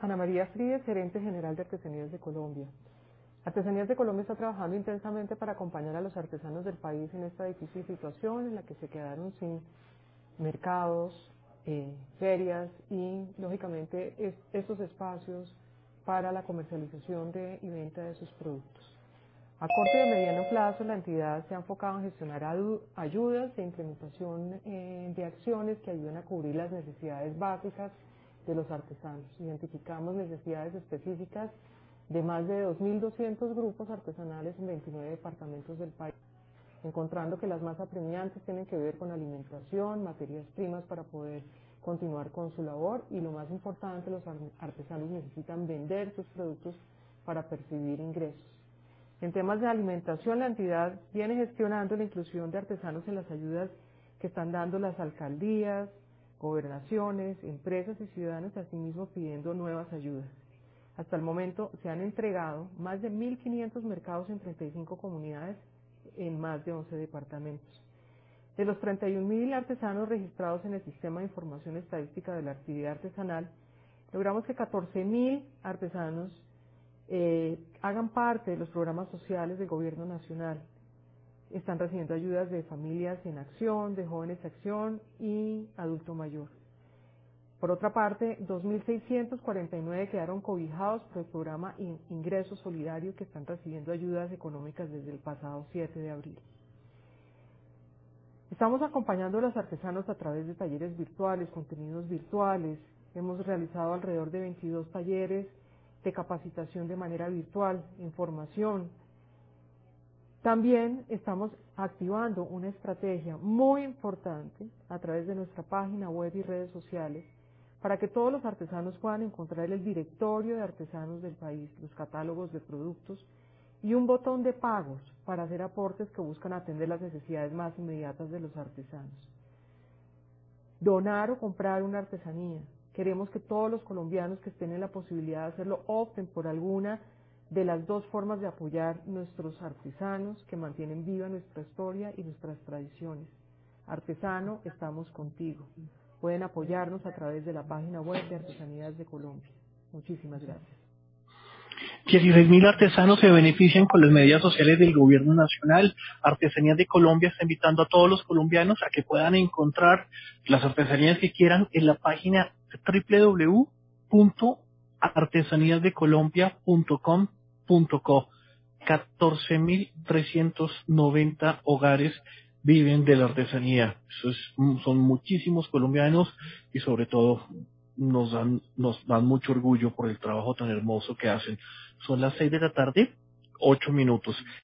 Ana María Fríes, gerente general de Artesanías de Colombia. Artesanías de Colombia está trabajando intensamente para acompañar a los artesanos del país en esta difícil situación en la que se quedaron sin mercados, ferias y, lógicamente, estos espacios para la comercialización y venta de sus productos. A corto y a mediano plazo, la entidad se ha enfocado en gestionar ayudas e implementación de acciones que ayuden a cubrir las necesidades básicas de los artesanos. Identificamos necesidades específicas de más de 2.200 grupos artesanales en 29 departamentos del país, encontrando que las más apremiantes tienen que ver con alimentación, materias primas para poder continuar con su labor y, lo más importante, los artesanos necesitan vender sus productos para percibir ingresos. En temas de alimentación, la entidad viene gestionando la inclusión de artesanos en las ayudas que están dando las alcaldías, gobernaciones, empresas y ciudadanos, asimismo pidiendo nuevas ayudas. Hasta el momento se han entregado más de 1.500 mercados en 35 comunidades en más de 11 departamentos. De los 31.000 artesanos registrados en el Sistema de Información Estadística de la Actividad Artesanal, logramos que 14.000 artesanos hagan parte de los programas sociales del Gobierno Nacional. Están recibiendo ayudas de Familias en Acción, de Jóvenes en Acción y Adulto Mayor. Por otra parte, 2.649 quedaron cobijados por el programa Ingreso Solidario, que están recibiendo ayudas económicas desde el pasado 7 de abril. Estamos acompañando a los artesanos a través de talleres virtuales, contenidos virtuales. Hemos realizado alrededor de 22 talleres de capacitación de manera virtual, información. También estamos activando una estrategia muy importante a través de nuestra página web y redes sociales para que todos los artesanos puedan encontrar el directorio de artesanos del país, los catálogos de productos y un botón de pagos para hacer aportes que buscan atender las necesidades más inmediatas de los artesanos. Donar o comprar una artesanía. Queremos que todos los colombianos que estén en la posibilidad de hacerlo opten por alguna de las dos formas de apoyar nuestros artesanos que mantienen viva nuestra historia y nuestras tradiciones. Artesano, estamos contigo. Pueden apoyarnos a través de la página web de Artesanías de Colombia. Muchísimas gracias. 16.000 artesanos se benefician con las medidas sociales del Gobierno Nacional. Artesanías de Colombia está invitando a todos los colombianos a que puedan encontrar las artesanías que quieran en la página www.artesaníasdecolombia.com.co. 14.390 hogares viven de la artesanía. Son muchísimos colombianos y sobre todo nos dan mucho orgullo por el trabajo tan hermoso que hacen. Son las 6 de la tarde, 8 minutos.